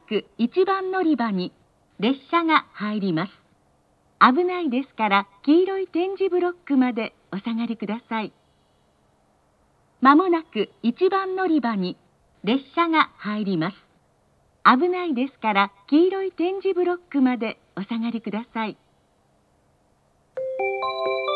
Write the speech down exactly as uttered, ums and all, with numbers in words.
くいちばん乗り場に列車が入ります。危ないですから黄色い点字ブロックまでお下がりください。まもなくいちばん乗り場に列車が入ります。危ないですから黄色い点字ブロックまでお下がりください。